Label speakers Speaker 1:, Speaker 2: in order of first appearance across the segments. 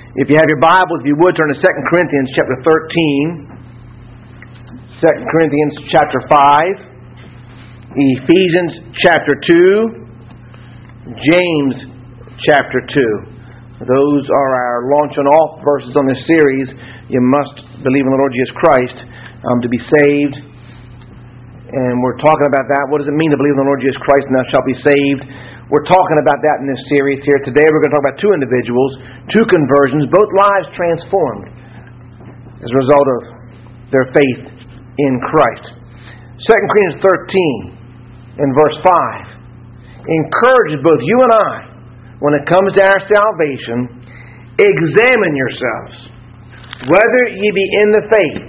Speaker 1: If you have your Bible, if you would, turn to 2 Corinthians chapter 13, 2 Corinthians chapter 5, Ephesians chapter 2, James chapter 2. Those are our launch and off verses on this series. You must believe in the Lord Jesus Christ to be saved. And we're talking about that. What does it mean to believe in the Lord Jesus Christ and thou shalt be saved? We're talking about that in this series here. Today we're going to talk about two individuals, two conversions, both lives transformed as a result of their faith in Christ. 2 Corinthians 13 in verse 5 encourages both you and I, when it comes to our salvation, examine yourselves, whether ye be in the faith.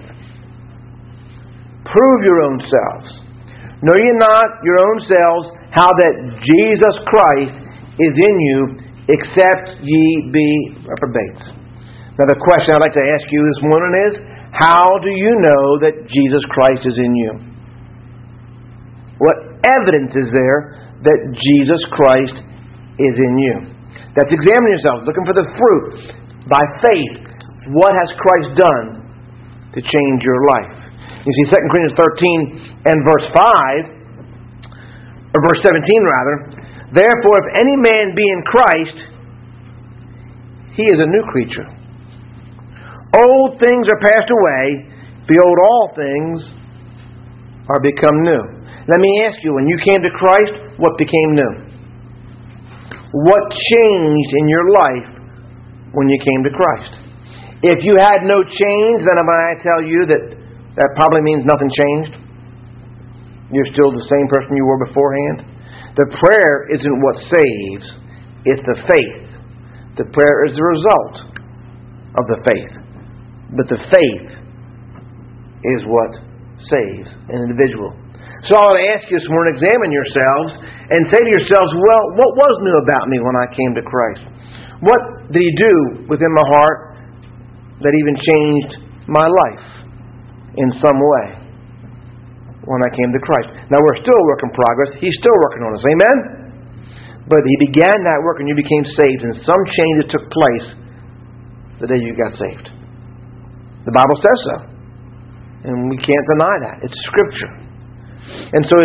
Speaker 1: Prove your own selves. Know ye not your own selves how that Jesus Christ is in you, except ye be reprobates. Now the question I'd like to ask you this morning is, how do you know that Jesus Christ is in you? What evidence is there that Jesus Christ is in you? That's examining yourselves, looking for the fruit. By faith, what has Christ done to change your life? You see, 2 Corinthians 13 and verse 5, or verse 17 rather, therefore if any man be in Christ, he is a new creature. Old things are passed away, behold, all things are become new. Let me ask you, when you came to Christ, what became new? What changed in your life when you came to Christ? If you had no change, then I tell you that probably means nothing changed. You're still the same person you were beforehand. The prayer isn't what saves, it's the faith. The prayer is the result of the faith. But the faith is what saves an individual. So I want to ask you this morning, examine yourselves and say to yourselves, well, what was new about me when I came to Christ? What did He do within my heart that even changed my life in some way when I came to Christ? Now we're still a work in progress. He's still working on us. Amen? But He began that work and you became saved, and some changes took place the day you got saved. The Bible says so. And we can't deny that. It's Scripture. And so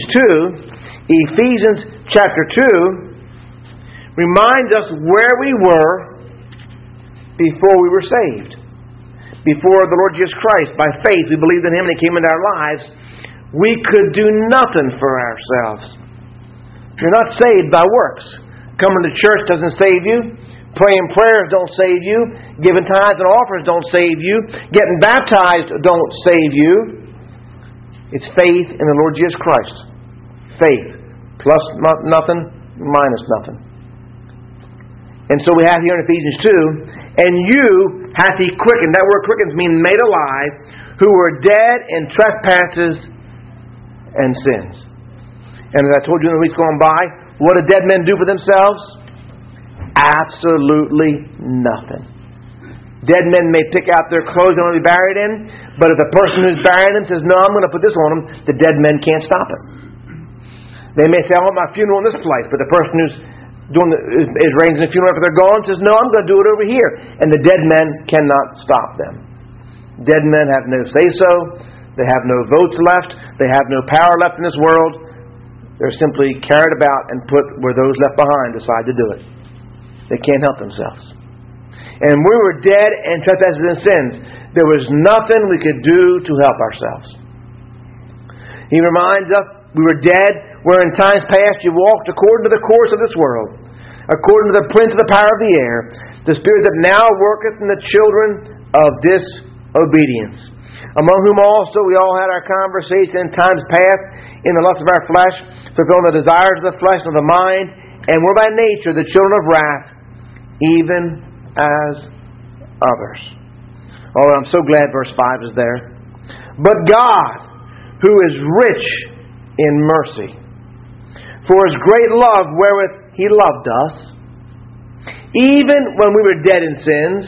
Speaker 1: Ephesians chapter 2 reminds us where we were before we were saved. Before the Lord Jesus Christ, by faith, we believed in Him and He came into our lives. We could do nothing for ourselves. You're not saved by works. Coming to church doesn't save you. Praying prayers don't save you. Giving tithes and offers don't save you. Getting baptized don't save you. It's faith in the Lord Jesus Christ. Faith. Plus nothing, minus nothing. And so we have here in Ephesians 2, and you hath He quickened. That word quickened means made alive, who were dead in trespasses and sins. And as I told you in the weeks gone by, what do dead men do for themselves? Absolutely nothing. Dead men may pick out their clothes they want to be buried in, but if the person who's burying them says, no, I'm going to put this on them, the dead men can't stop it. They may say, I want my funeral in this place, but the person who's is arranging the funeral after they're gone says, no, I'm going to do it over here. And the dead men cannot stop them. Dead men have no say-so. They have no votes left. They have no power left in this world. They're simply carried about and put where those left behind decide to do it. They can't help themselves. And we were dead in trespasses and sins. There was nothing we could do to help ourselves. He reminds us we were dead where in times past you walked according to the course of this world, according to the prince of the power of the air, the spirit that now worketh in the children of disobedience, among whom also we all had our conversation in times past in the lust of our flesh, fulfilling the desires of the flesh and of the mind, and were by nature the children of wrath, even as others. Oh, I'm so glad verse 5 is there. But God, who is rich in mercy, for His great love wherewith He loved us, even when we were dead in sins,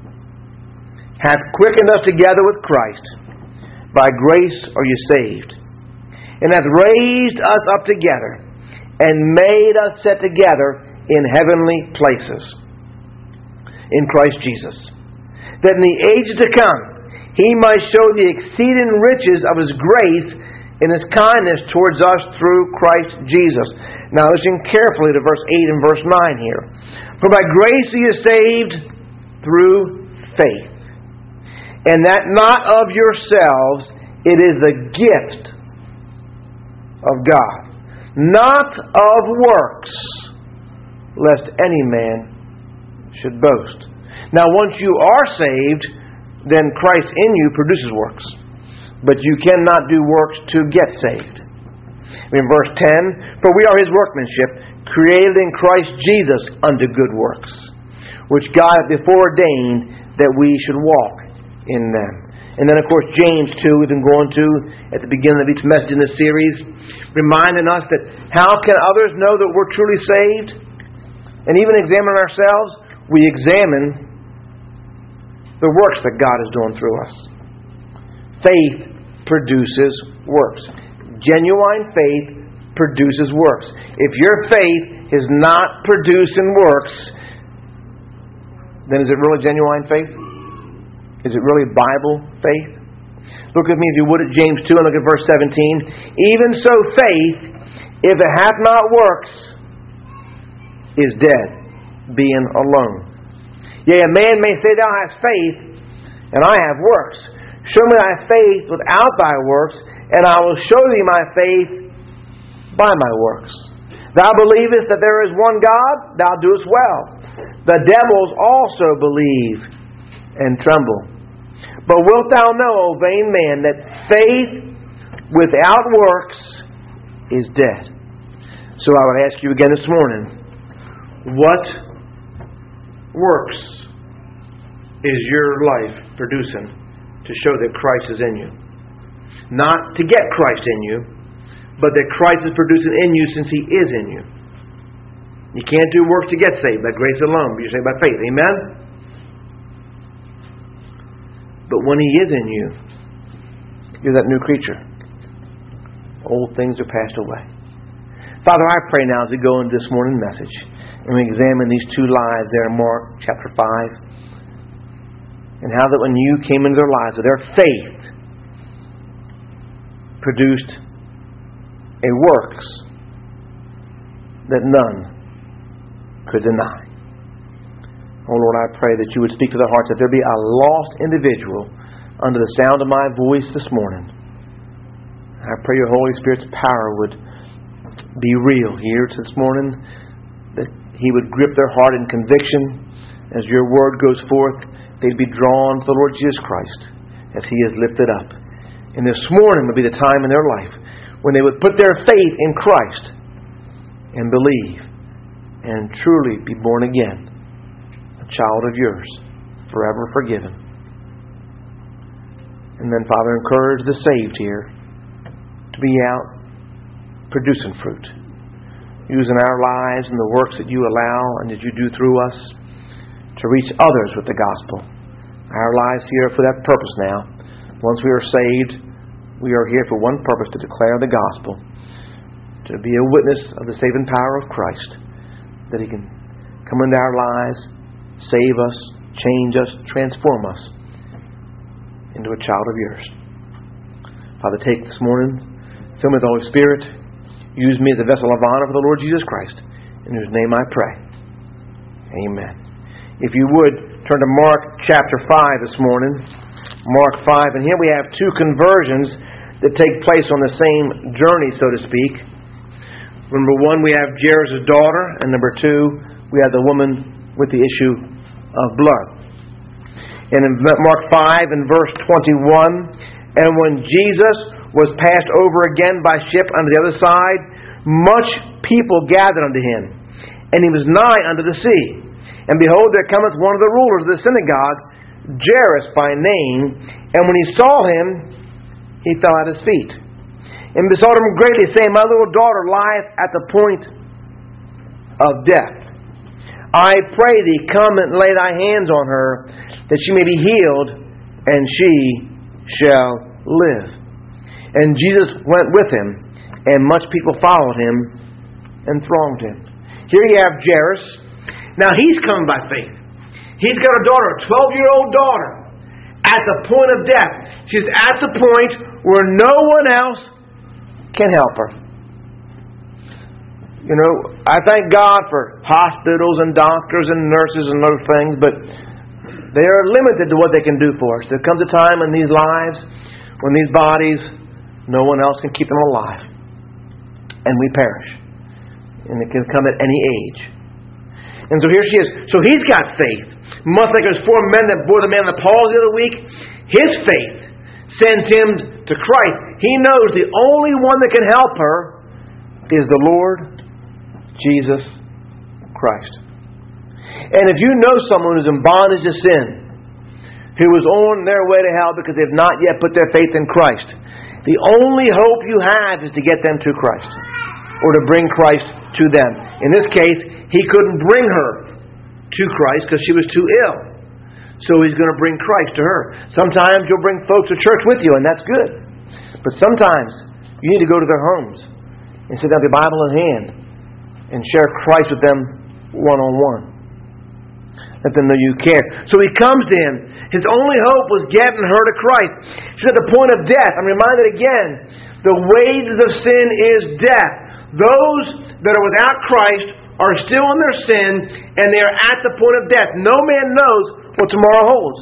Speaker 1: hath quickened us together with Christ. By grace are you saved, and hath raised us up together, and made us sit together in heavenly places, in Christ Jesus, that in the ages to come He might show the exceeding riches of His grace in His kindness towards us through Christ Jesus. Now listen carefully to verse 8 and verse 9 here. For by grace ye are saved through faith, and that not of yourselves, it is the gift of God, not of works, lest any man should boast. Now once you are saved, then Christ in you produces works. But you cannot do works to get saved. In verse 10, for we are His workmanship, created in Christ Jesus unto good works, which God hath before ordained that we should walk in them. And then, of course, James 2, we've been going to at the beginning of each message in this series, reminding us that how can others know that we're truly saved? And even examine ourselves, we examine the works that God is doing through us. Faith produces works. Genuine faith produces works. If your faith is not producing works, then is it really genuine faith? Is it really Bible faith? Look with me, if you would, at James 2 and look at verse 17. Even so faith, if it hath not works, is dead, being alone. Yea, a man may say, thou hast faith, and I have works. Show me thy faith without thy works, and I will show thee my faith by my works. Thou believest that there is one God, thou doest well. The devils also believe and tremble. But wilt thou know, O vain man, that faith without works is dead? So I would ask you again this morning, what works is your life producing to show that Christ is in you? Not to get Christ in you, but that Christ is producing in you since He is in you. You can't do works to get saved by grace alone, but you're saved by faith. Amen? But when He is in you, you're that new creature. Old things are passed away. Father, I pray now as we go into this morning message, and we examine these two lives there in Mark chapter 5, and how that when you came into their lives, their faith produced a works that none could deny. Oh Lord, I pray that you would speak to their hearts, that there be a lost individual under the sound of my voice this morning. I pray your Holy Spirit's power would be real here this morning, that He would grip their heart in conviction. As your word goes forth, they'd be drawn to the Lord Jesus Christ as He is lifted up. And this morning would be the time in their life when they would put their faith in Christ and believe and truly be born again, a child of yours, forever forgiven. And then, Father, encourage the saved here to be out producing fruit, using our lives and the works that you allow and that you do through us to reach others with the gospel. Our lives here are for that purpose now. Once we are saved, we are here for one purpose, to declare the gospel, to be a witness of the saving power of Christ, that He can come into our lives, save us, change us, transform us into a child of yours. Father, take this morning, fill me with the Holy Spirit, use me as a vessel of honor for the Lord Jesus Christ, in whose name I pray. Amen. If you would, turn to Mark chapter 5 this morning. Mark 5, and here we have two conversions that take place on the same journey, so to speak. Number one, we have Jairus' daughter, and number two, we have the woman with the issue of blood. And in Mark 5 and verse 21, and when Jesus was passed over again by ship unto the other side, much people gathered unto Him, and He was nigh unto the sea. And behold, there cometh one of the rulers of the synagogue, Jairus by name, and when he saw Him, he fell at His feet, and besought Him greatly, saying, My little daughter lieth at the point of death. I pray Thee, come and lay Thy hands on her, that she may be healed, and she shall live. And Jesus went with Him, and much people followed Him and thronged Him. Here you have Jairus. Now he's coming by faith. He's got a daughter, a 12-year-old daughter, at the point of death. She's at the point where no one else can help her. You know, I thank God for hospitals and doctors and nurses and other things, but they are limited to what they can do for us. There comes a time in these lives when these bodies, no one else can keep them alive. And we perish. And it can come at any age. And so here she is. So he's got faith. Much like those 4 men that bore the man of the palsy the other week, his faith sends him to Christ. He knows the only one that can help her is the Lord Jesus Christ. And if you know someone who's in bondage to sin, who is on their way to hell because they've not yet put their faith in Christ, the only hope you have is to get them to Christ, or to bring Christ to them. In this case, he couldn't bring her to Christ because she was too ill. So he's going to bring Christ to her. Sometimes you'll bring folks to church with you, and that's good. But sometimes you need to go to their homes and sit down with the Bible in hand and share Christ with them one-on-one. Let them know you care. So he comes to him. His only hope was getting her to Christ. She's at the point of death. I'm reminded again, the wages of sin is death. Those that are without Christ are still in their sin, and they are at the point of death. No man knows what tomorrow holds.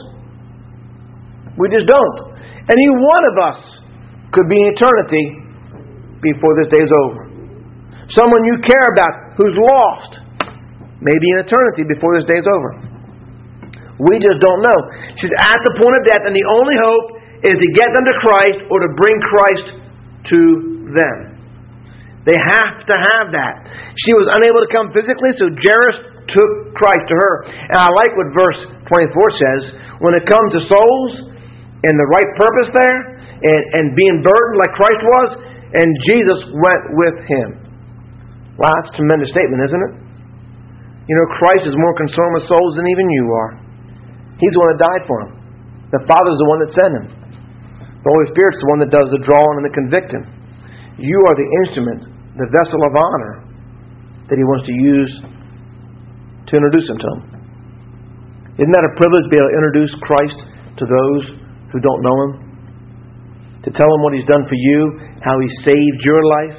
Speaker 1: We just don't. Any one of us could be in eternity before this day is over. Someone you care about who's lost may be in eternity before this day is over. We just don't know. She's at the point of death, and the only hope is to get them to Christ or to bring Christ to them. They have to have that. She was unable to come physically, so Jairus took Christ to her. And I like what verse 24 says. When it comes to souls and the right purpose there, and being burdened like Christ was, and Jesus went with him. Wow, that's a tremendous statement, isn't it? You know, Christ is more concerned with souls than even you are. He's the one that died for them. The Father's the one that sent him. The Holy Spirit's the one that does the drawing and the convicting. You are the instrument, the vessel of honor that he wants to use to introduce him to them. Isn't that a privilege to be able to introduce Christ to those who don't know him? To tell them what he's done for you, how he saved your life?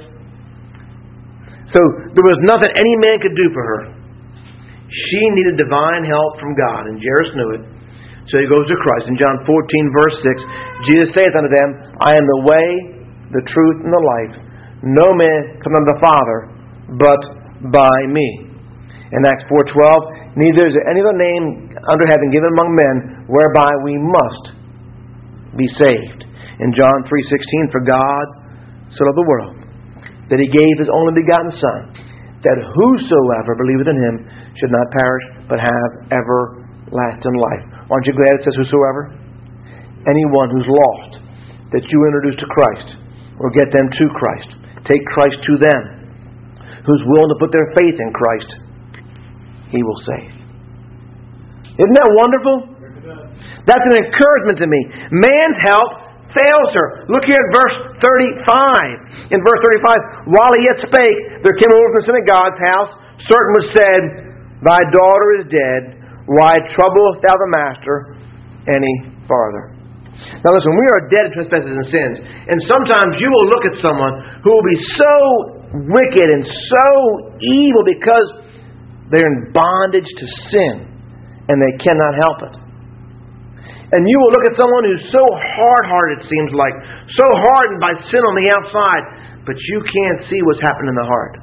Speaker 1: So there was nothing any man could do for her. She needed divine help from God, and Jairus knew it. So he goes to Christ. In John 14, verse 6, Jesus saith unto them, I am the way, the truth, and the life. No man cometh unto the Father but by me. In Acts 4:12, neither is there any other name under heaven given among men whereby we must be saved. In John 3:16, for God so loved the world that he gave his only begotten Son, that whosoever believeth in him should not perish, but have everlasting life. Aren't you glad it says whosoever? Anyone who's lost, that you introduce to Christ, or get them to Christ. Take Christ to them. Who's willing to put their faith in Christ, he will save. Isn't that wonderful? That's an encouragement to me. Man's help fails her. Look here at verse 35. In verse 35, while he yet spake, there came over from the synagogue's house certain which said, Thy daughter is dead. Why troublest thou the master any farther? Now listen, we are dead in trespasses and sins. And sometimes you will look at someone who will be so wicked and so evil because they're in bondage to sin and they cannot help it. And you will look at someone who's so hard-hearted, it seems like, so hardened by sin on the outside, but you can't see what's happened in the heart.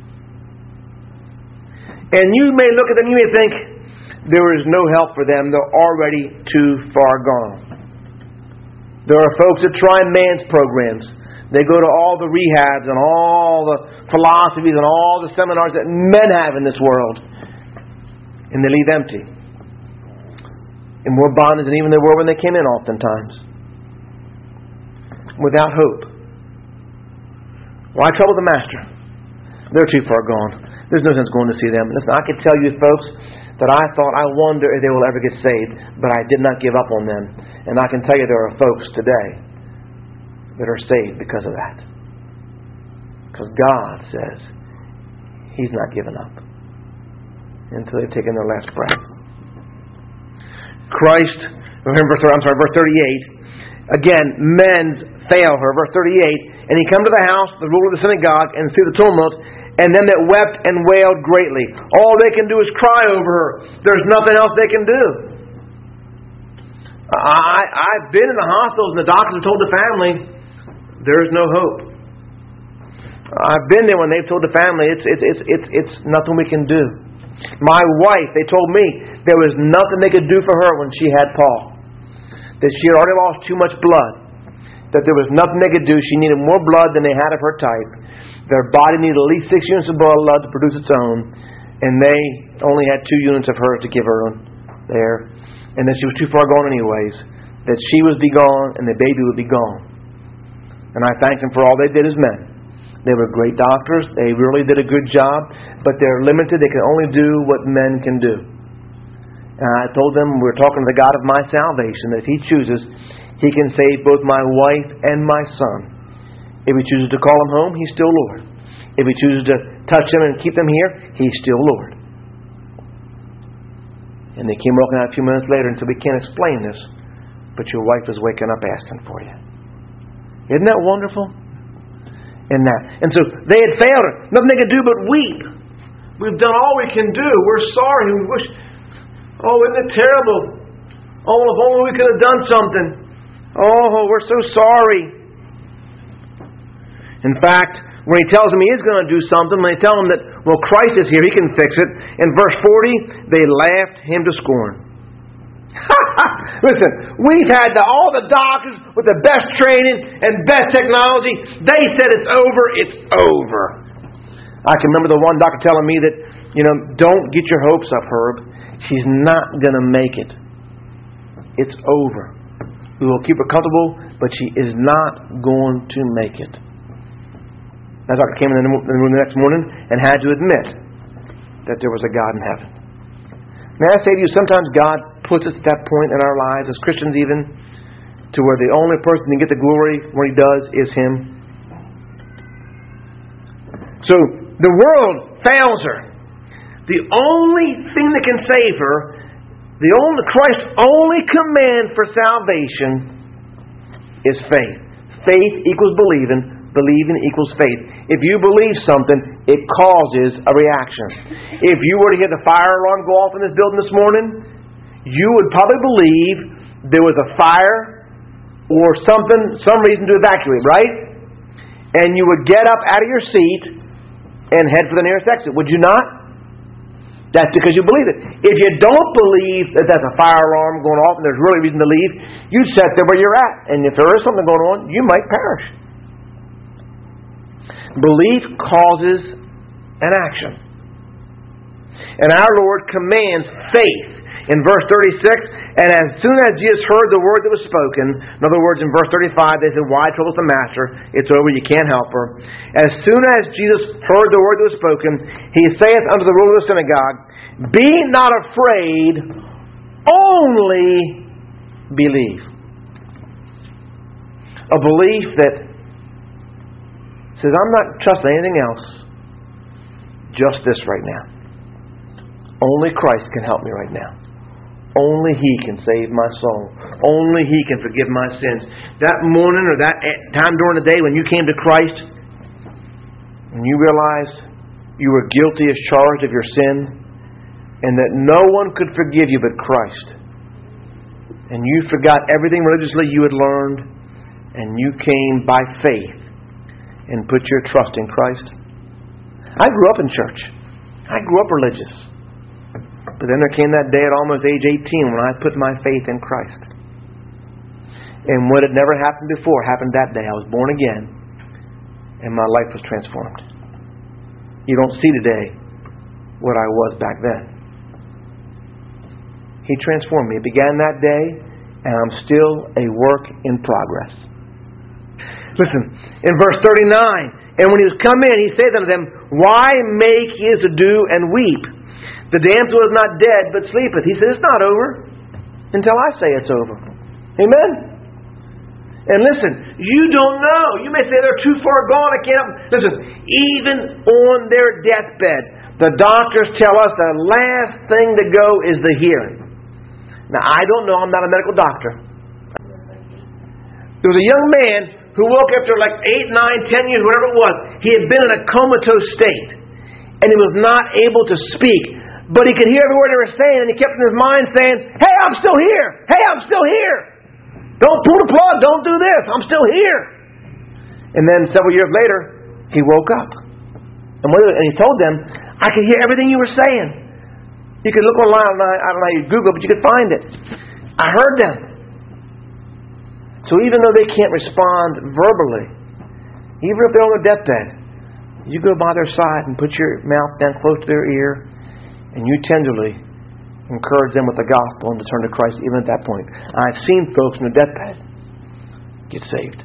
Speaker 1: And you may look at them, you may think, there is no help for them. They're already too far gone. There are folks that try man's programs. They go to all the rehabs and all the philosophies and all the seminars that men have in this world. And they leave empty. In more bondage than even they were when they came in oftentimes. Without hope. Why trouble the master? They're too far gone. There's no sense going to see them. Listen, I can tell you folks that I thought, I wonder if they will ever get saved, but I did not give up on them. And I can tell you there are folks today that are saved because of that. Because God says He's not given up until they've taken their last breath. Christ, verse 38. Again, men fail her. Verse 38. And he come to the house, the ruler of the synagogue, and see the tumult, and them that wept and wailed greatly. All they can do is cry over her. There's nothing else they can do. I've been in the hospitals and the doctors have told the family, there's no hope. I've been there when they've told the family, it's nothing we can do. My wife, they told me there was nothing they could do for her when she had Paul. That she had already lost too much blood. That there was nothing they could do. She needed more blood than they had of her type. Their body needed at least 6 units of blood to produce its own. And they only had 2 units of hers to give her there. And that she was too far gone anyways. That she would be gone and the baby would be gone. And I thank them for all they did as men. They were great doctors. They really did a good job. But they're limited. They can only do what men can do. And I told them, we're talking to the God of my salvation, that if He chooses, He can save both my wife and my son. If He chooses to call them home, He's still Lord. If He chooses to touch them and keep them here, He's still Lord. And they came walking out a few minutes later and said, we can't explain this, but your wife is waking up asking for you. Isn't that wonderful? And so they had failed her. Nothing they could do but weep. We've done all we can do. We're sorry. We wish. Oh, isn't it terrible? Oh, if only we could have done something. Oh, we're so sorry. In fact, when He tells them He is going to do something, when they tell Him that, well, Christ is here, He can fix it. In verse 40, they laughed Him to scorn. Listen, we've had all the doctors with the best training and best technology. They said it's over. It's over. I can remember the one doctor telling me that, don't get your hopes up, Herb. She's not going to make it. It's over. We will keep her comfortable, but she is not going to make it. That doctor came in the room the next morning and had to admit that there was a God in heaven. May I say to you, sometimes God puts us at that point in our lives, as Christians even, to where the only person who can get the glory when He does is Him. So, the world fails her. The only thing that can save her, Christ's only command for salvation is faith. Faith equals believing. Believing equals faith. If you believe something, it causes a reaction. If you were to hear the fire alarm go off in this building this morning, you would probably believe there was a fire or some reason to evacuate, right? And you would get up out of your seat and head for the nearest exit, would you not? That's because you believe it. If you don't believe that there's a fire alarm going off and there's really reason to leave, you'd sit there where you're at. And if there is something going on, you might perish. Belief causes an action. And our Lord commands faith. In verse 36, and as soon as Jesus heard the word that was spoken, in other words, in verse 35, they said, why trouble the master? It's over, you can't help her. As soon as Jesus heard the word that was spoken, He saith unto the ruler of the synagogue, be not afraid, only believe. A belief that says, I'm not trusting anything else, just this right now. Only Christ can help me right now. Only He can save my soul. Only He can forgive my sins. That morning or that time during the day when you came to Christ and you realized you were guilty as charged of your sin and that no one could forgive you but Christ, and you forgot everything religiously you had learned and you came by faith and put your trust in Christ. I grew up in church. I grew up religious. But then there came that day at almost age 18 when I put my faith in Christ. And what had never happened before happened that day. I was born again. And my life was transformed. You don't see today what I was back then. He transformed me. It began that day, and I'm still a work in progress. Listen, in verse 39, and when He was come in, He said unto them, why make ye as to do and weep? The damsel is not dead, but sleepeth. He said, it's not over until I say it's over. Amen? And listen, you don't know. You may say they're too far gone. I can't. Listen, even on their deathbed, the doctors tell us the last thing to go is the hearing. Now, I don't know. I'm not a medical doctor. There was a young man who woke after like 8, 9, 10 years, whatever it was. He had been in a comatose state. And he was not able to speak. But he could hear every word they were saying. And he kept in his mind saying, hey, I'm still here. Hey, I'm still here. Don't pull the plug. Don't do this. I'm still here. And then several years later, he woke up. And he told them, I could hear everything you were saying. You could look online. I don't know how you Google, but you could find it. I heard them. So even though they can't respond verbally, even if they're on their deathbed, you go by their side and put your mouth down close to their ear, and you tenderly encourage them with the gospel and to turn to Christ even at that point. I've seen folks on their deathbed get saved.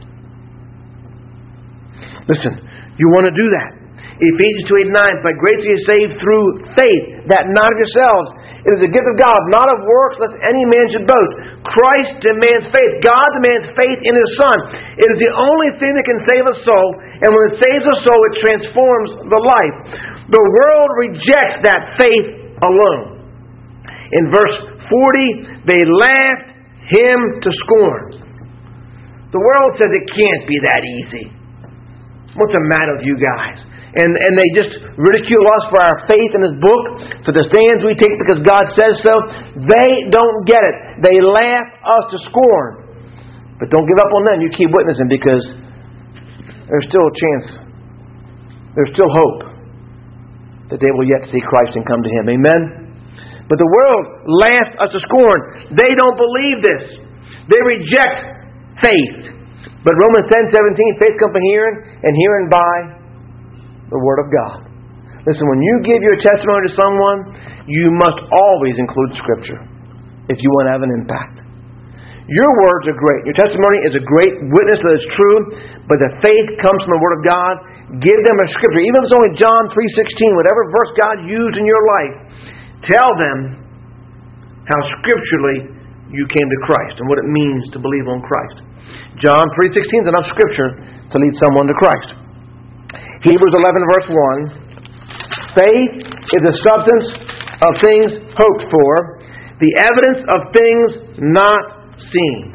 Speaker 1: Listen, you want to do that. Ephesians 2:8-9, by grace you are saved through faith, that not of yourselves. It is a gift of God, not of works, lest any man should boast. Christ demands faith. God demands faith in His Son. It is the only thing that can save a soul, and when it saves a soul, it transforms the life. The world rejects that faith alone. In verse 40, they laughed Him to scorn. The world says it can't be that easy. What's the matter with you guys? And they just ridicule us for our faith in His book, for the stands we take because God says so. They don't get it. They laugh us to scorn. But don't give up on them. You keep witnessing, because there's still a chance. There's still hope that they will yet see Christ and come to Him. Amen? But the world laughs us to scorn. They don't believe this. They reject faith. But Romans 10:17, faith comes from hearing, and hearing by the Word of God. Listen, when you give your testimony to someone, you must always include Scripture if you want to have an impact. Your words are great. Your testimony is a great witness that it's true, but the faith comes from the Word of God. Give them a Scripture. Even if it's only John 3:16, whatever verse God used in your life, tell them how scripturally you came to Christ and what it means to believe on Christ. John 3:16 is enough Scripture to lead someone to Christ. Hebrews 11 verse 1. Faith is the substance of things hoped for, the evidence of things not seen.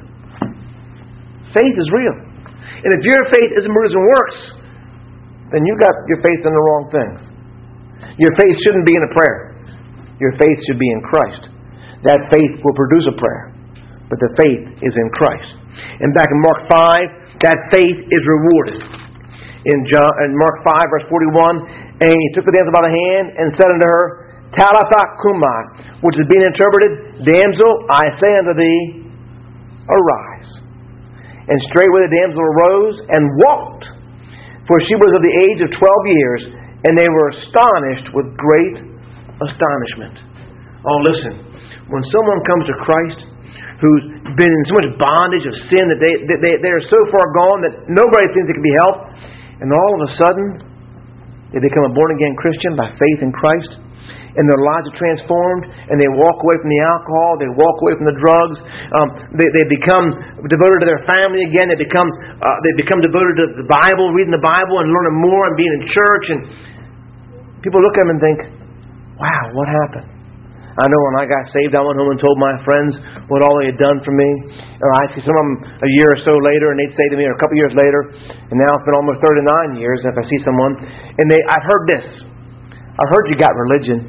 Speaker 1: Faith is real. And if your faith isn't producing works, then you got your faith in the wrong things. Your faith shouldn't be in a prayer. Your faith should be in Christ. That faith will produce a prayer, but the faith is in Christ. And back in Mark 5, that faith is rewarded. In Mark 5, verse 41, and He took the damsel by the hand and said unto her, Talitha cumi, which is being interpreted, Damsel, I say unto thee, arise. And straightway the damsel arose and walked, for she was of the age of 12 years, and they were astonished with great astonishment. Oh, listen, when someone comes to Christ, who's been in so much bondage of sin that they are so far gone that nobody thinks they can be helped, and all of a sudden, they become a born-again Christian by faith in Christ, and their lives are transformed, and they walk away from the alcohol, they walk away from the drugs, they become devoted to their family again, they become devoted to the Bible, reading the Bible and learning more and being in church, and people look at them and think, wow, what happened? I know when I got saved, I went home and told my friends what all they had done for me. Or I see some of them a year or so later, and they'd say to me, or a couple years later, and now it's been almost 39 years, and if I see someone, and I've heard this. I've heard you got religion.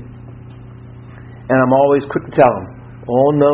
Speaker 1: And I'm always quick to tell them, oh, no.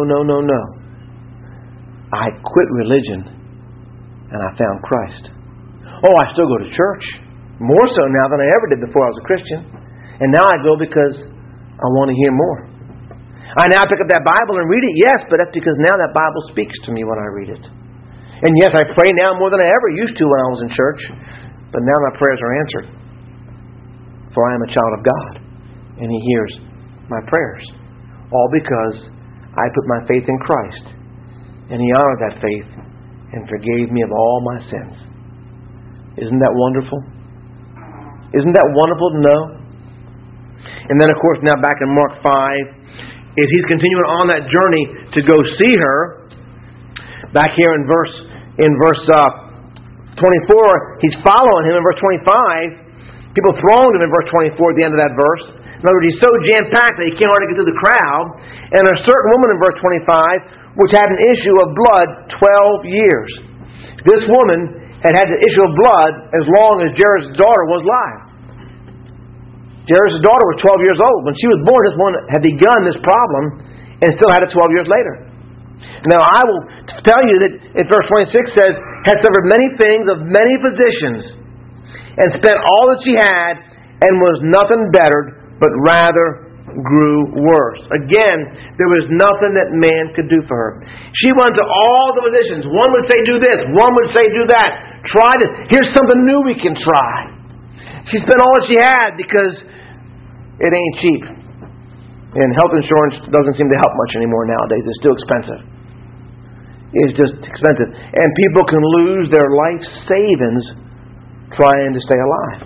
Speaker 1: I quit religion, and I found Christ. Oh, I still go to church. More so now than I ever did before I was a Christian. And now I go because I want to hear more. I now pick up that Bible and read it, yes, but that's because now that Bible speaks to me when I read it. And yes, I pray now more than I ever used to when I was in church, but now my prayers are answered. For I am a child of God, and He hears my prayers. All because I put my faith in Christ, and He honored that faith and forgave me of all my sins. Isn't that wonderful? Isn't that wonderful to know? And then, of course, now back in Mark 5, is He's continuing on that journey to go see her. Back here in verse 24, He's following Him in verse 25. People thronged Him in verse 24 at the end of that verse. In other words, he's so jam-packed that he can't hardly get through the crowd. And a certain woman in verse 25, which had an issue of blood 12 years. This woman had the issue of blood as long as Jairus' daughter was alive. Jairus' daughter was 12 years old. When she was born, this woman had begun this problem and still had it 12 years later. Now, I will tell you that in verse 26 says, had suffered many things of many physicians, and spent all that she had, and was nothing bettered, but rather grew worse. Again, there was nothing that man could do for her. She went to all the physicians. One would say, do this. One would say, do that. Try this. Here's something new we can try. She spent all that she had because it ain't cheap. And health insurance doesn't seem to help much anymore nowadays. It's still expensive. It's just expensive. And people can lose their life savings trying to stay alive.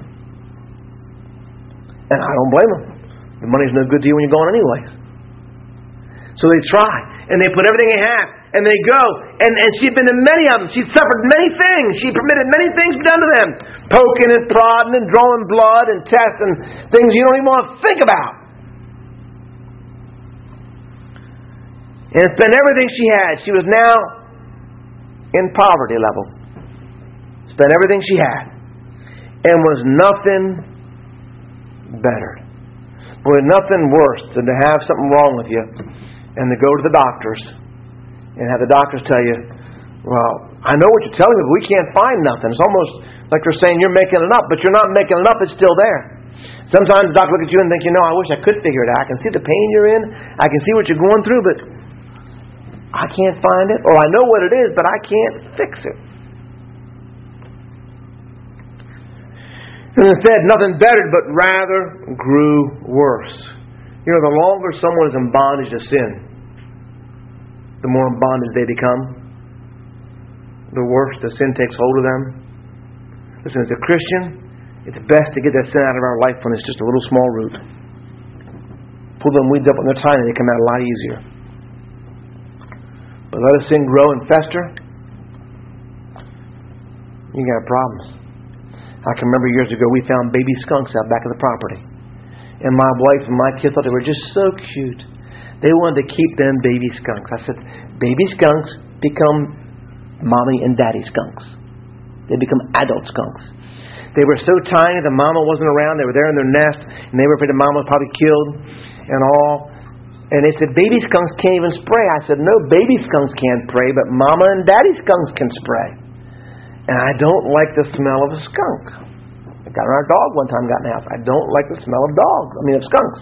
Speaker 1: And I don't blame them. The money's no good to you when you're going anyways. So they try. And they put everything they have. And they go. And she'd been to many of them. She'd suffered many things. She permitted many things to be done to them. Poking and prodding and drawing blood and testing things you don't even want to think about. And spent everything she had. She was now in poverty level. Spent everything she had. And was nothing better. Boy, nothing worse than to have something wrong with you and to go to the doctors and have the doctors tell you, well, I know what you're telling me, but we can't find nothing. It's almost like they're saying you're making it up, but you're not making it up. It's still there. Sometimes the doctor looks at you and thinks, I wish I could figure it out. I can see the pain you're in. I can see what you're going through, but I can't find it. Or I know what it is, but I can't fix it. And instead, nothing bettered, but rather grew worse. The longer someone is in bondage to sin, the more in bondage they become. The worse the sin takes hold of them. Listen, as a Christian, it's best to get that sin out of our life when it's just a little small root. Pull them weeds up when they're tiny, they come out a lot easier. But let a sin grow and fester, you got problems. I can remember years ago we found baby skunks out back of the property. And my wife and my kids thought they were just so cute. They wanted to keep them baby skunks. I said, baby skunks become mommy and daddy skunks. They become adult skunks. They were so tiny the mama wasn't around. They were there in their nest and they were afraid the mama was probably killed and all. And they said, baby skunks can't even spray. I said, no, baby skunks can't spray, but mama and daddy skunks can spray. And I don't like the smell of a skunk. I got our dog one time got in the house. I don't like the smell of skunks.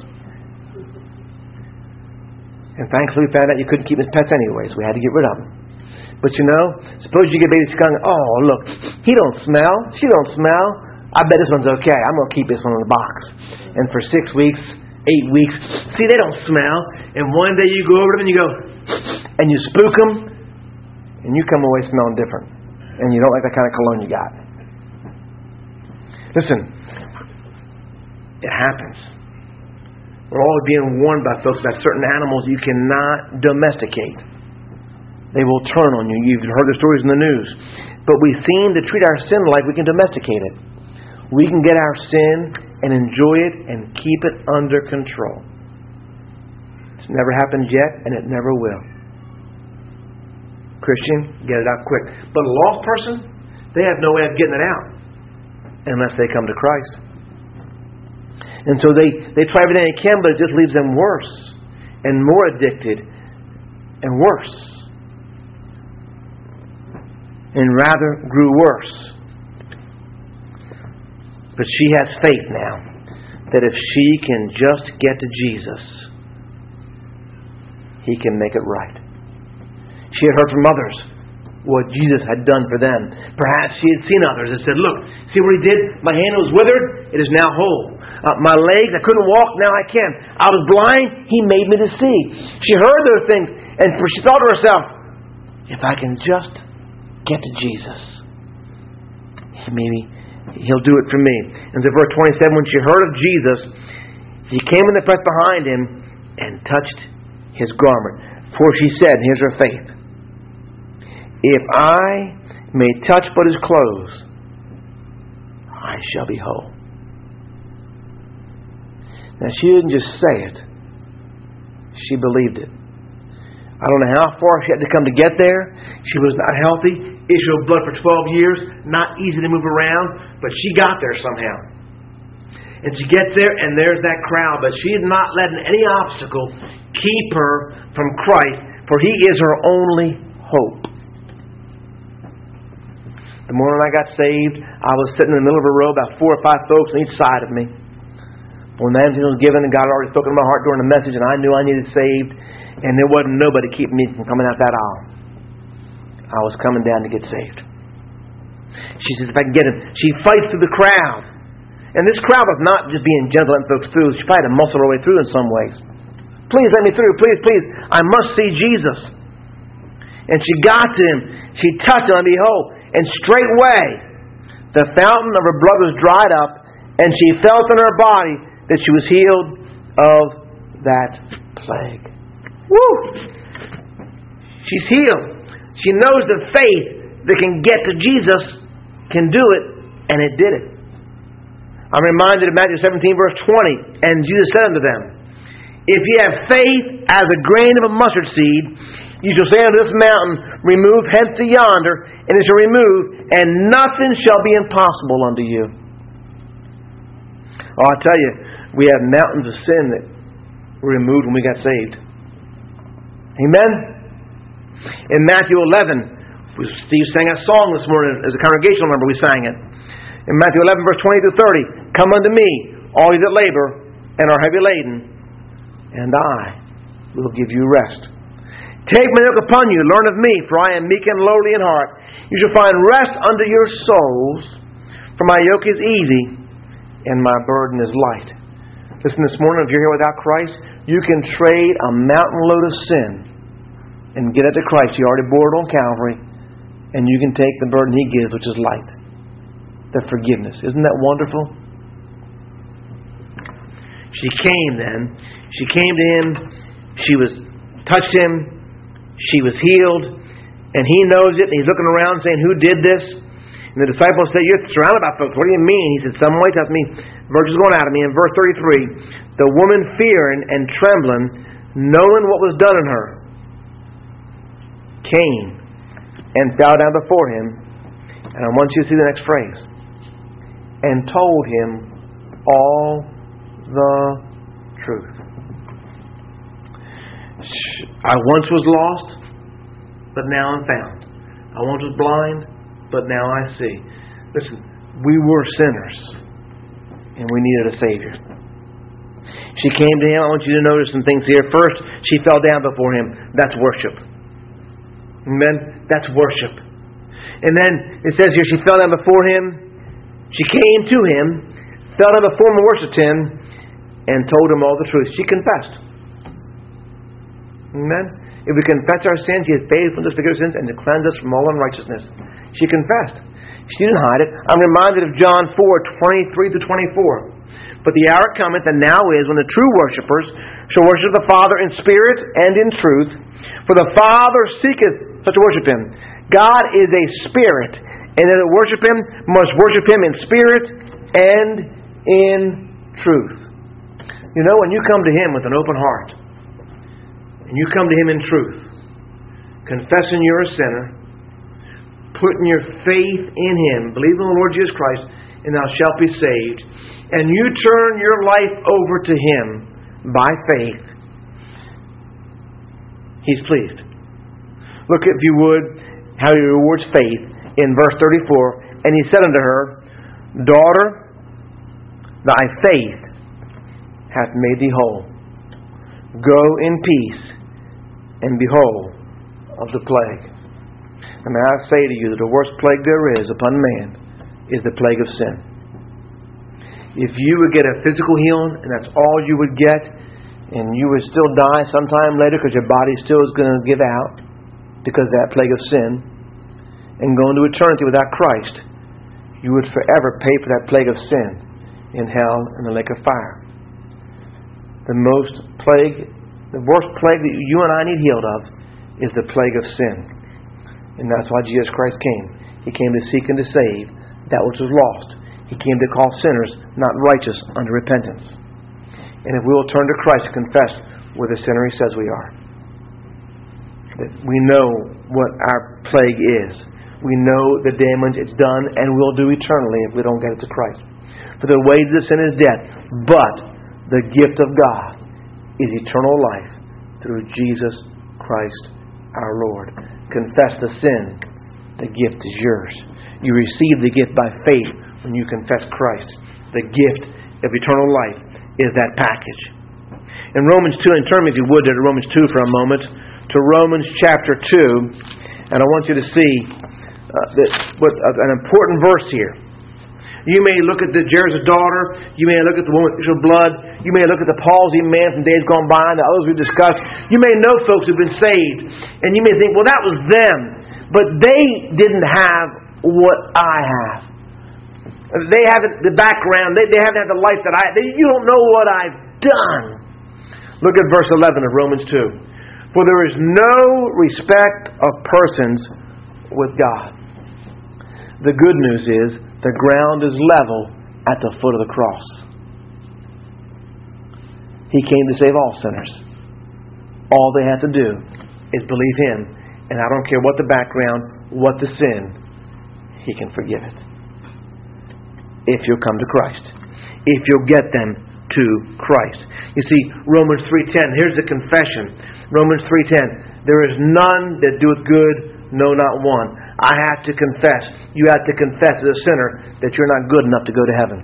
Speaker 1: And thankfully we found out you couldn't keep his pets anyway, so we had to get rid of them. But suppose you get baby skunk. Oh, look, he don't smell. She don't smell. I bet this one's okay. I'm going to keep this one in the box. And for 6 weeks, 8 weeks, see, they don't smell. And one day you go over to them and you go, and you spook them, and you come away smelling different. And you don't like that kind of cologne you got. Listen, it happens. We're always being warned by folks about certain animals you cannot domesticate. They will turn on you. You've heard the stories in the news. But we seem to treat our sin like we can domesticate it. We can get our sin and enjoy it and keep it under control. It's never happened yet, and it never will. Christian, get it out quick. But a lost person, they have no way of getting it out unless they come to Christ. And so they try everything they can, but it just leaves them worse and more addicted and worse. And rather grew worse. But she has faith now that if she can just get to Jesus, He can make it right. She had heard from others what Jesus had done for them. Perhaps she had seen others and said, look, see what He did? My hand was withered, it is now whole. My legs, I couldn't walk, now I can. I was blind, He made me to see. She heard those things, and she thought to herself, if I can just get to Jesus, maybe He'll do it for me. And so verse 27, when she heard of Jesus, she came in the press behind Him and touched His garment. For she said, here's her faith, if I may touch but His clothes, I shall be whole. Now, she didn't just say it. She believed it. I don't know how far she had to come to get there. She was not healthy. Issue of blood for 12 years. Not easy to move around. But she got there somehow. And she gets there, and there's that crowd. But she is not letting any obstacle keep her from Christ, for He is her only hope. The morning I got saved, I was sitting in the middle of a row, about 4 or 5 folks on each side of me. When the antidote was given, and God had already spoken to my heart during the message, and I knew I needed saved, and there wasn't nobody keeping me from coming out that aisle. I was coming down to get saved. She says, if I can get him. She fights through the crowd. And this crowd was not just being gentle letting folks through. She tried to muscle her way through in some ways. Please let me through. Please, please. I must see Jesus. And she got to Him. She touched Him, and behold, and straightway the fountain of her blood was dried up, and she felt in her body that she was healed of that plague. Woo! She's healed. She knows the faith that can get to Jesus can do it, and it did it. I'm reminded of Matthew 17, verse 20, and Jesus said unto them, if ye have faith as a grain of a mustard seed, you shall say unto this mountain, remove hence to yonder, and it shall remove, and nothing shall be impossible unto you. Oh, I tell you, we have mountains of sin that were removed when we got saved. Amen? In Matthew 11, Steve sang a song this morning as a congregational member. We sang it. In Matthew 11, verse 20 to 30, come unto me, all ye that labor and are heavy laden, and I will give you rest. Take my yoke upon you, learn of me, for I am meek and lowly in heart. You shall find rest unto your souls, for my yoke is easy and my burden is light. Listen, this morning, if you're here without Christ, you can trade a mountain load of sin and get it to Christ. He already bore it on Calvary, and you can take the burden He gives, which is light. The forgiveness. Isn't that wonderful? She came then. She came to Him. She touched Him. She was healed. And He knows it. And He's looking around saying, who did this? And the disciples say, you're surrounded by folks. What do you mean? He said, some way touched me. Virtue's going out of me. In verse 33, the woman fearing and trembling, knowing what was done in her, came and fell down before Him. And I want you to see the next phrase. And told Him all the truth. I once was lost, but now I'm found. I once was blind, but now I see. Listen, we were sinners, and we needed a Savior. She came to Him. I want you to notice some things here. First, she fell down before Him. That's worship. Amen? That's worship. And then it says here, she fell down before Him. She came to Him, fell down before Him and worshipped Him, and told Him all the truth. She confessed. Amen? If we confess our sins, He is faithful to forgive our sins and to cleanse us from all unrighteousness. She confessed. She didn't hide it. I'm reminded of John 4:23-24. But the hour cometh, and now is, when the true worshippers shall worship the Father in spirit and in truth. For the Father seeketh such to worship Him. God is a spirit, and they that worship Him must worship Him in spirit and in truth. You know, when you come to Him with an open heart, and you come to Him in truth, confessing you're a sinner, putting your faith in Him, believing in the Lord Jesus Christ, and thou shalt be saved, and you turn your life over to Him by faith, He's pleased. Look, if you would, how He rewards faith in verse 34. And He said unto her, daughter, thy faith hath made thee whole. Go in peace, and be whole of the plague. And may I say to you that the worst plague there is upon man is the plague of sin. If you would get a physical healing, and that's all you would get, and you would still die sometime later because your body still is going to give out because of that plague of sin, and go into eternity without Christ, you would forever pay for that plague of sin in hell and the lake of fire. The worst plague that you and I need healed of is the plague of sin. And that's why Jesus Christ came. He came to seek and to save that which was lost. He came to call sinners not righteous unto repentance. And if we will turn to Christ and confess we're the sinner He says we are. That we know what our plague is. We know the damage it's done and will do eternally if we don't get it to Christ. For the wages of sin is death, but the gift of God is eternal life through Jesus Christ our Lord. Confess the sin, the gift is yours. You receive the gift by faith when you confess Christ. The gift of eternal life is that package. In Romans 2, and turn me if you would to Romans 2 for a moment, to Romans chapter 2, and I want you to see an important verse here. You may look at the Jairus' daughter. You may look at the woman with the issue of blood. You may look at the palsy man from days gone by and the others we've discussed. You may know folks who've been saved. And you may think, well, that was them. But they didn't have what I have. They haven't the background. They haven't had the life that I have. You don't know what I've done. Look at verse 11 of Romans 2. For there is no respect of persons with God. The good news is the ground is level at the foot of the cross. He came to save all sinners. All they have to do is believe Him. And I don't care what the background, what the sin, He can forgive it. If you'll come to Christ. If you'll get them to Christ. You see, Romans 3:10, here's the confession. Romans 3:10, there is none that doeth good, no, not one. I have to confess. You have to confess as a sinner that you're not good enough to go to heaven.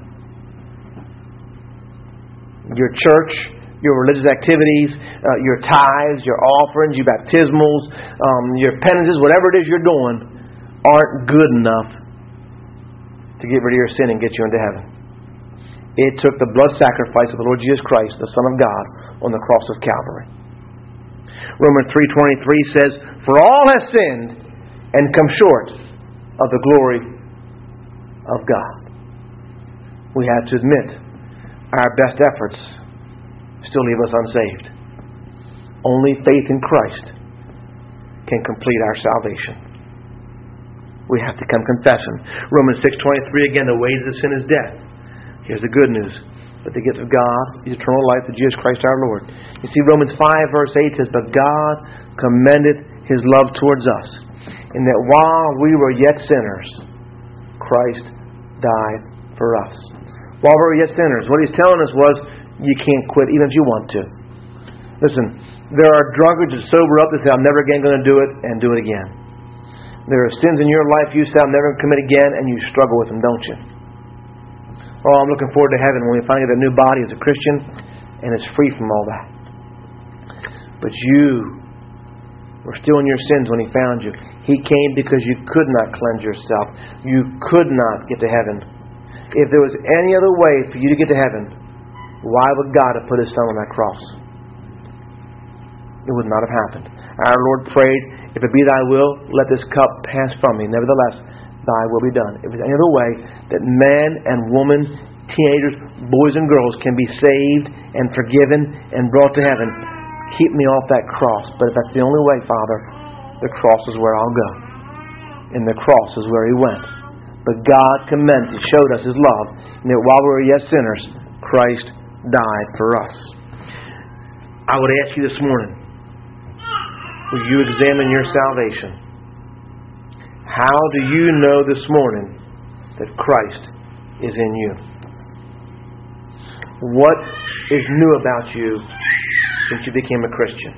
Speaker 1: Your church, your religious activities, your tithes, your offerings, your baptismals, your penances, whatever it is you're doing, aren't good enough to get rid of your sin and get you into heaven. It took the blood sacrifice of the Lord Jesus Christ, the Son of God, on the cross of Calvary. Romans 3:23 says, for all have sinned and come short of the glory of God. We have to admit our best efforts still leave us unsaved. Only faith in Christ can complete our salvation. We have to come confessing. Romans 6:23 again, the wages of sin is death. Here's the good news. But the gift of God is eternal life through Jesus Christ our Lord. You see, Romans 5 verse 8 says, but God commendeth His love towards us, in that while we were yet sinners, Christ died for us. While we were yet sinners, what He's telling us was, you can't quit even if you want to. Listen, there are drunkards that sober up and say, I'm never again going to do it, and do it again. There are sins in your life you say, I'm never going to commit again, and you struggle with them, don't you? Oh, I'm looking forward to heaven when we finally get a new body as a Christian, and it's free from all that. But you were still in your sins when He found you. He came because you could not cleanse yourself. You could not get to heaven. If there was any other way for you to get to heaven, why would God have put His Son on that cross? It would not have happened. Our Lord prayed, if it be Thy will, let this cup pass from me. Nevertheless, Thy will be done. If there's any other way that man and woman, teenagers, boys and girls can be saved and forgiven and brought to heaven, keep me off that cross. But if that's the only way, Father, the cross is where I'll go. And the cross is where He went. But God commended, showed us His love, and that while we were yet sinners, Christ died for us. I would ask you this morning, will you examine your salvation? How do you know this morning that Christ is in you? What is new about you since you became a Christian?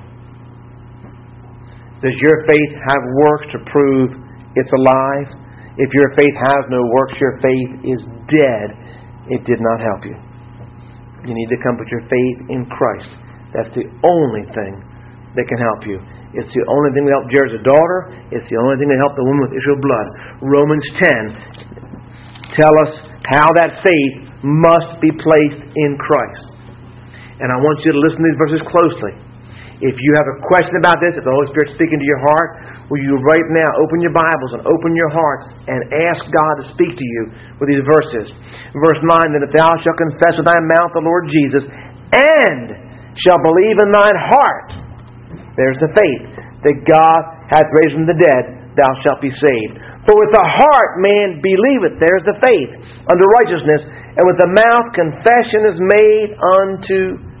Speaker 1: Does your faith have works to prove it's alive? If your faith has no works, your faith is dead. It did not help you. You need to come put your faith in Christ. That's the only thing that can help you. It's the only thing that helped Jairus' daughter. It's the only thing that helped the woman with issue of blood. Romans 10 tell us how that faith must be placed in Christ. And I want you to listen to these verses closely. If you have a question about this, if the Holy Spirit's speaking to your heart, will you right now open your Bibles and open your hearts and ask God to speak to you with these verses. Verse 9, that if thou shalt confess with thy mouth the Lord Jesus, and shalt believe in thine heart, there's the faith, that God hath raised from the dead, thou shalt be saved. For with the heart man believeth, there's the faith, unto righteousness, and with the mouth confession is made unto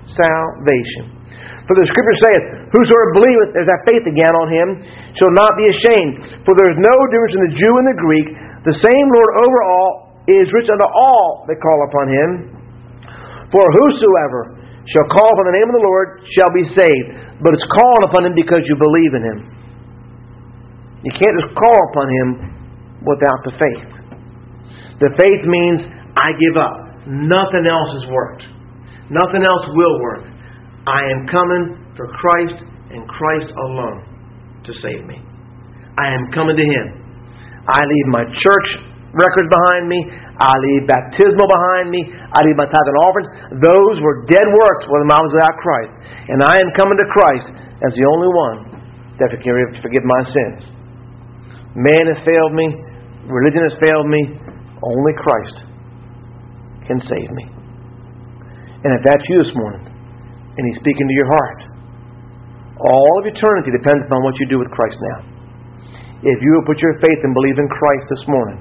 Speaker 1: salvation. For the Scripture saith, whosoever believeth, there's that faith again on him, shall not be ashamed. For there is no difference in the Jew and the Greek. The same Lord over all is rich unto all that call upon him. For whosoever shall call upon the name of the Lord shall be saved. But it's calling upon him because you believe in him. You can't just call upon him without the faith. The faith means I give up. Nothing else has worked. Nothing else will work. I am coming for Christ and Christ alone to save me. I am coming to Him. I leave my church records behind me. I leave baptismal behind me. I leave my tithe and offerings. Those were dead works when I was without Christ. And I am coming to Christ as the only one that can forgive my sins. Man has failed me. Religion has failed me. Only Christ can save me. And if that's you this morning, and He's speaking to your heart, all of eternity depends upon what you do with Christ now. If you will put your faith and believe in Christ this morning,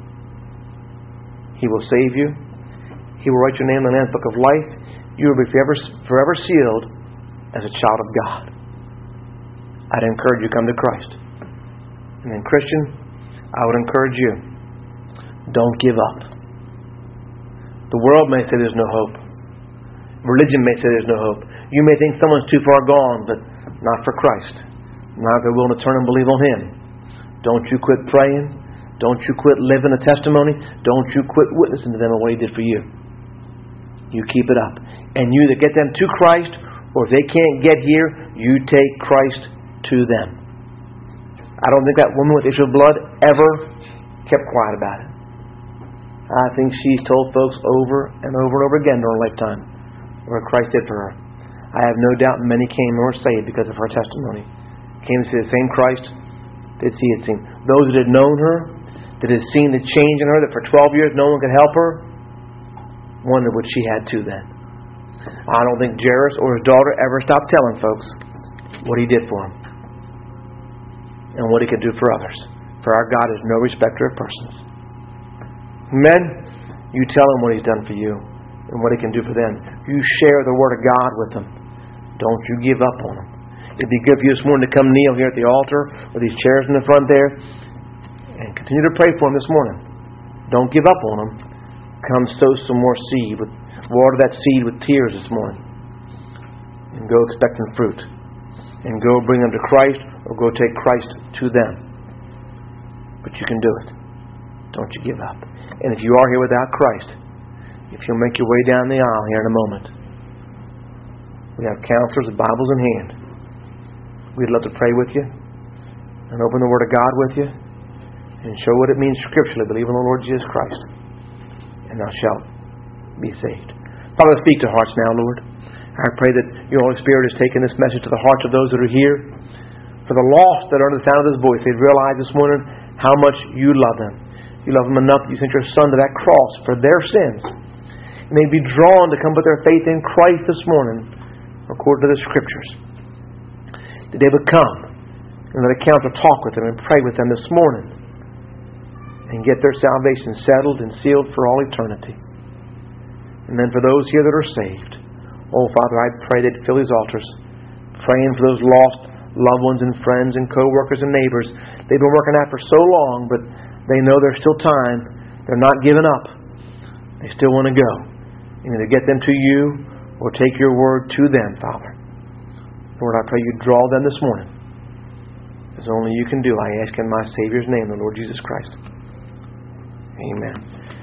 Speaker 1: He will save you. He will write your name in the Lamb's Book of Life. You will be forever sealed as a child of God. I'd encourage you to come to Christ. And then, Christian, I would encourage you, don't give up. The world may say there's no hope. Religion may say there's no hope. You may think someone's too far gone, but not for Christ. Not if they're willing to turn and believe on Him. Don't you quit praying. Don't you quit living a testimony. Don't you quit witnessing to them of what He did for you. You keep it up. And you that get them to Christ, or if they can't get here, you take Christ to them. I don't think that woman with the issue of blood ever kept quiet about it. I think she's told folks over and over and over again during her lifetime what Christ did for her. I have no doubt many came and were saved because of her testimony. Came to see the same Christ that she had seen. Those that had known her, that had seen the change in her, that for 12 years no one could help her, wondered what she had too then. I don't think Jairus or his daughter ever stopped telling folks what he did for them and what he could do for others. For our God is no respecter of persons. Men, you tell him what He's done for you and what He can do for them. You share the Word of God with them. Don't you give up on them. It'd be good for you this morning to come kneel here at the altar with these chairs in the front there and continue to pray for them this morning. Don't give up on them. Come sow some more seed. Water that seed with tears this morning. And go expecting fruit. And go bring them to Christ, or go take Christ to them. But you can do it. Don't you give up. And if you are here without Christ, if you'll make your way down the aisle here in a moment, we have counselors with Bibles in hand. We'd love to pray with you and open the Word of God with you and show what it means scripturally. Believe in the Lord Jesus Christ, and thou shalt be saved. Father, speak to hearts now, Lord. I pray that your Holy Spirit has taken this message to the hearts of those that are here. For the lost that are under the sound of this voice, they've realized this morning how much you love them. You love them enough that you sent your Son to that cross for their sins. And they'd be drawn to come put their faith in Christ this morning, according to the Scriptures. That they would come and let a counselor talk with them and pray with them this morning and get their salvation settled and sealed for all eternity. And then for those here that are saved, oh Father, I pray that fill these altars, praying for those lost loved ones and friends and co-workers and neighbors. They've been working out for so long, but they know there's still time. They're not giving up. They still want to go. You need to get them to you or take your word to them, Father. Lord, I pray you draw them this morning. As only you can do, I ask in my Savior's name, the Lord Jesus Christ. Amen.